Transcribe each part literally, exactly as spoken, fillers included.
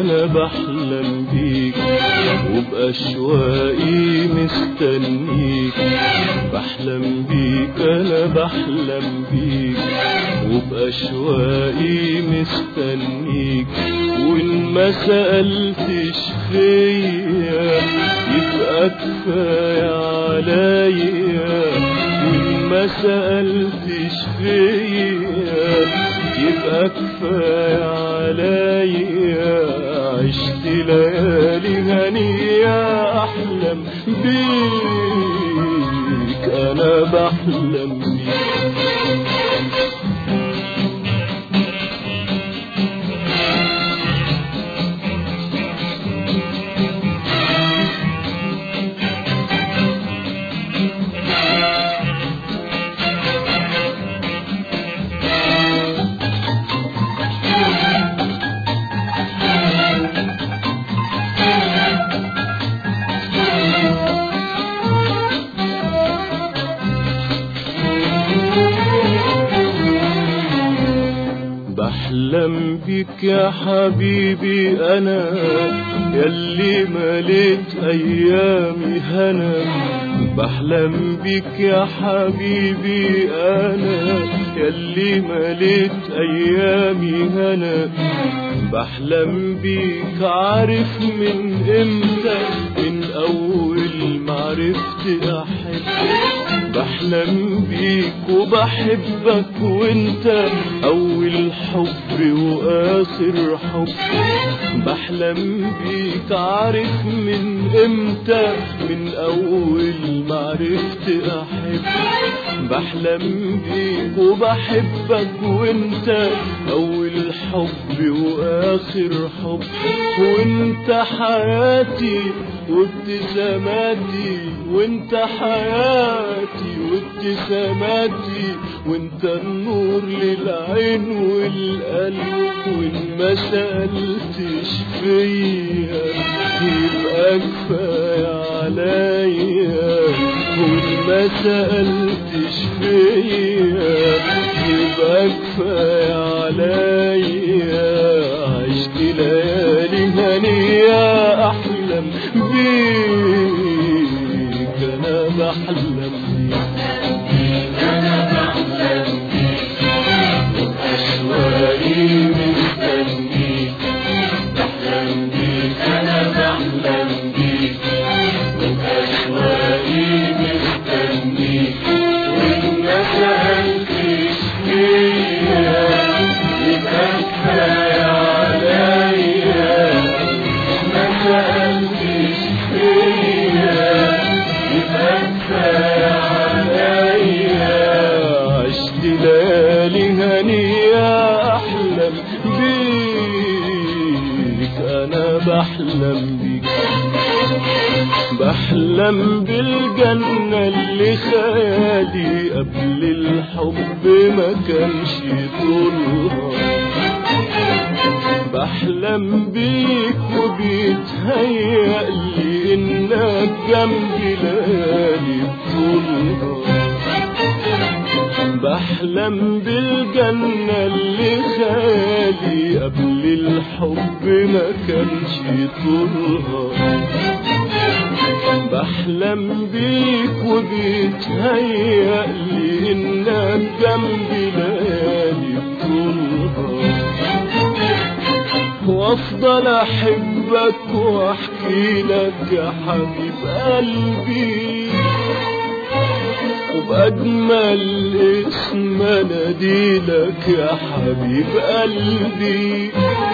أنا بحلم بيك وبأشواقي مستنيك. بحلم بيك أنا بحلم بيك وبأشواقي مستنيك. وإن ما سألتش فيا يبقى كفاية عليا. وإن ما سألتش فيا يبقى كفاية عليا. عشت ليالي هنية أحلم بيك أنا بحلم بيك. بحلم بيك يا حبيبي أنا ياللي مليت أيامي هنا. بحلم بيك يا حبيبي أنا ياللي مليت أيامي هنا. بحلم بيك عارف من امتى، من أول ما عرفت أحب. بحلم بيك وبحبك وانت أول حب وآخر حب. بحلم بيك عارف من امتى، من أول ما عرفت أحب. بحلم بيك وبحبك وانت أول حب وآخر حب. وانت حياتي وابتساماتي، وانت حياتي وابتساماتي، وانت النور للعين والقلب. وان ما سألتش فيا يبقى كفاية عليا. وان ما سألتش فيا يبقى كفاية عليا. عشت ليالي هنية أحلم بيك أنا بحلم بيك أنا بحلم بيك وبأشواقي مستنيك. بحلم بيك أنا بحلم بيك وبأشواقي مستنيك. وإن ما سألتش فيا يبقى كفاية عليا. ما سألتش فيا يبقى كفاية عليا. عشت ليالي هنية أحلم بيك أنا بحلم بيك. بحلم بالجنة اللي خيالي قبل الحب ما كانش طولها. بحلم بيك وبيتهيألي إنك جنبي ليالي بطولها. بحلم بالجنة اللي خيالي قبل الحب ما كانش طولها. بحلم بيك وبيتهيألي إنك جنبي ليالي بطولها. وافضل احبك واحكي لك يا حبيب قلبي، وبأجمل اسم اناديلك يا حبيب قلبي.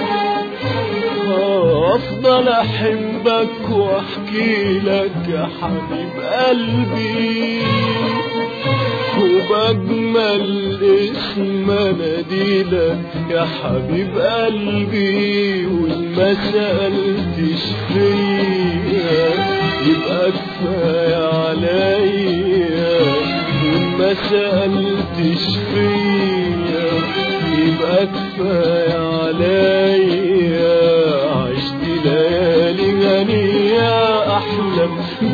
افضل احبك واحكي لك يا حبيب قلبي، وبأجمل اسم اناديلك يا حبيب قلبي. وإن ما سألتش فيا يبقى كفاية عليا. وإن ما سألتش فيا يبقى كفاية عليا. عشت ليالي هنية أحلم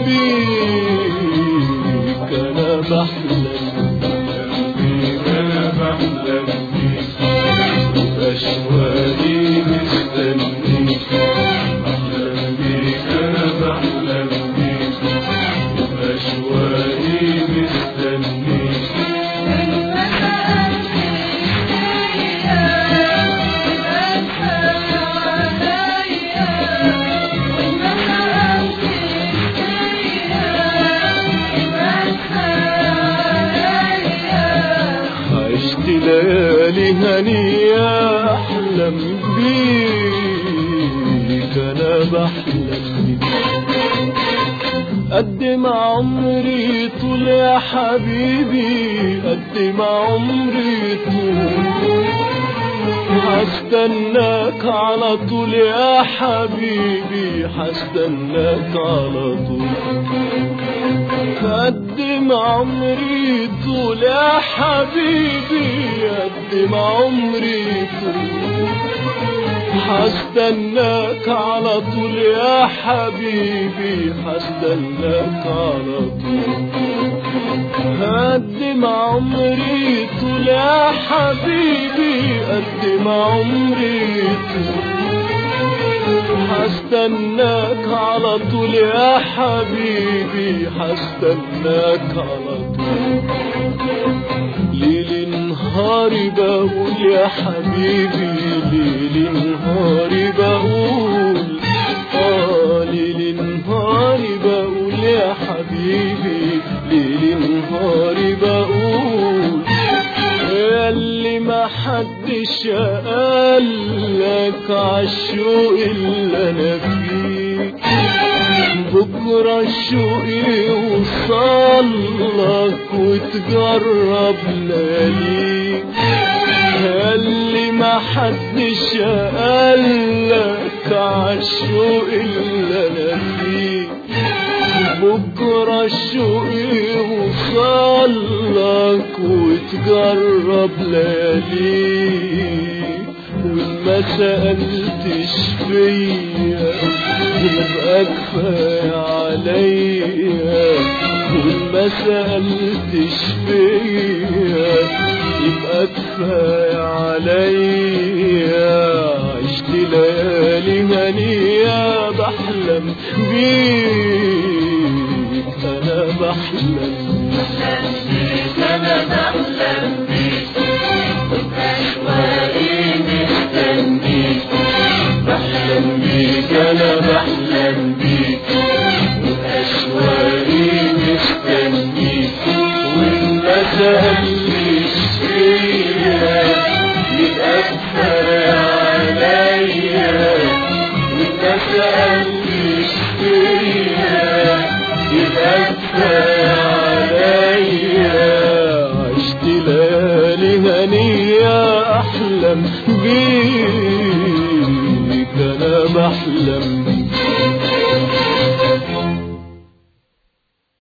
بيك أنا بحلم بيك أنا بحلم بيك وأشواقي مستنيك. ليالي هنية أحلم بيك أنا بحلم بيك. قد ما عمري طول يا حبيبي قد ما عمري طول هستناك على طول يا حبيبي هستناك على طول. قد ما عمري طول يا حبيبي قد ما عمري طول هستناك على طول يا حبيبي هستناك على طول. قد ما عمري طول يا حبيبي قد ما عمري طول هستناك على طول يا حبيبي هستناك على طول. ليل نهاري بقول يا حبيبي ليل نهاري بقول آه ليل نهاري بقول يا حبيبي ليل نهاري بقول ياللي ما حدش قالك عالشوق اللي انا فيه. بكرة الشوق يوصلك وتجرب لياليك. ياللي ما حدش قالك عالشوق اللي انا فيه. بكرة الشوق يوصلك وتجرب لياليك. وما سألتش فيا يبقى كفاية عليا. وما سألتش فيا يبقى كفاية عليا. عشت ليالي هنية بحلم بيك أنا بحلم بيك أنا بحلم بيك وبأشواقي مستنيك. بحلم بيك أنا بحلم بيك وبأشواقي مستنيك. وما سألتش فيا يبقى كفاية عليا. وما سألتش فيا يبقى كفاية عليا. عشت ليالي هنية أحلم بيك أنا بحلم بيك.